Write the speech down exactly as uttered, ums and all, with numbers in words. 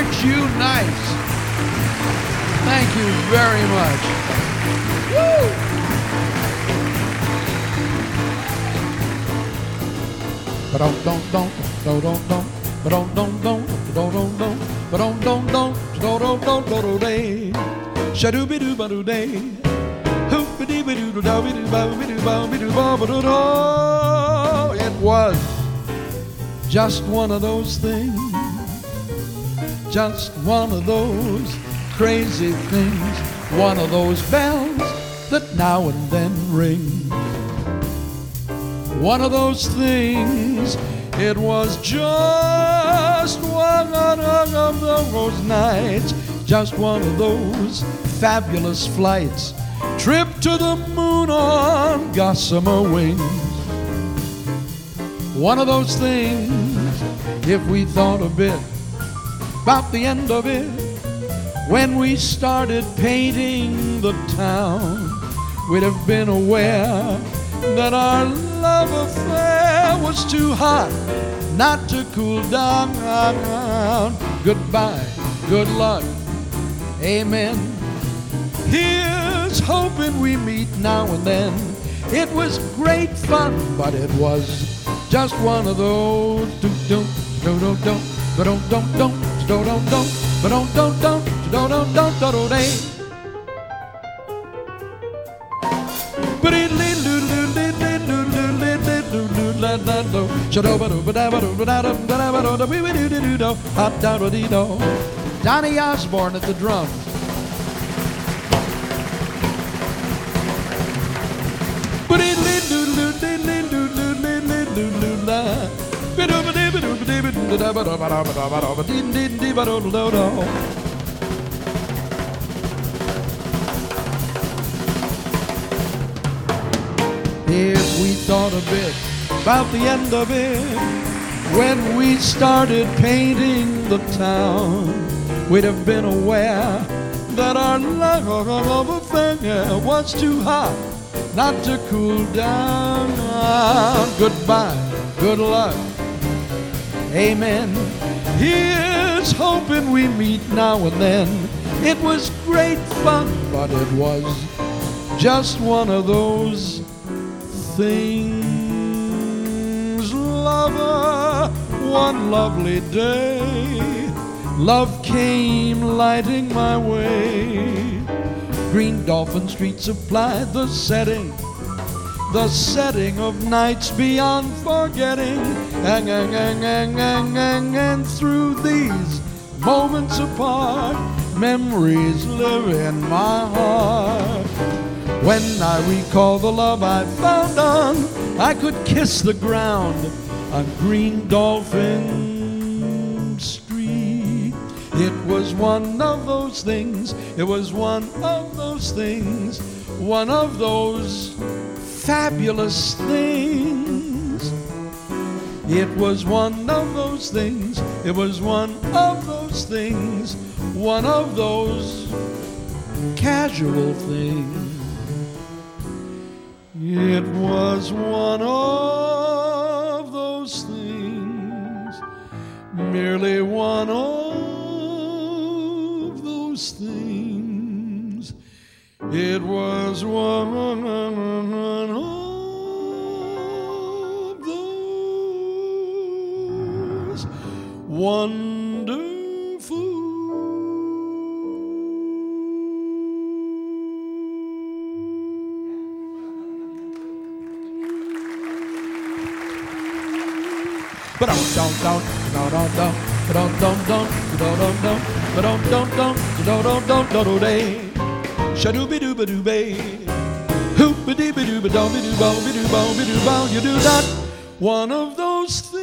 Aren't you nice? Thank you very much. Woo! Ba-dum-dum-dum, do-dum-dum, ba-dum-dum-dum, do-dum-dum, ba-dum-dum-dum, do-dum-dum-dum-do-day. Shadoo-be-doo-ba-doo-day. Hoop-a-dee-ba-doo-ba-doo-ba-doo-ba-doo-ba-doo-ba. It was just one of those things, just one of those crazy things, one of those bells that now and then ring. One of those things, it was just one of those nights, just one of those fabulous flights, trip to the moon on gossamer wings. One of those things, if we thought a bit about the end of it, when we started painting the town, we'd have been aware that our love affair was too hot not to cool down. Goodbye, good luck, amen. Here's hoping we meet now and then. It was great fun, but it was just one of those do do do do do do do do do do do do do do do do do do day. Donny Osborne at the drums. If we thought a bit about the end of it, when we started painting the town, we'd have been aware that our love affair was too hot not to cool down. Goodbye, good luck, amen. Here's hoping we meet now and then. It was great fun, but it was just one of those things. Lover, one lovely day, love came lighting my way. Green Dolphin Street supplied the setting, the setting of nights beyond forgetting. And, and, and, and, and, and, and through these moments apart, memories live in my heart. When I recall the love I found on, I could kiss the ground on Green Dolphin Street. It was one of those things, it was one of those things, one of those fabulous things. It was one of those things, it was one of those things, one of those casual things. It was one of those things, merely one of those things. It was one of those wonderful. You do that, one of those things.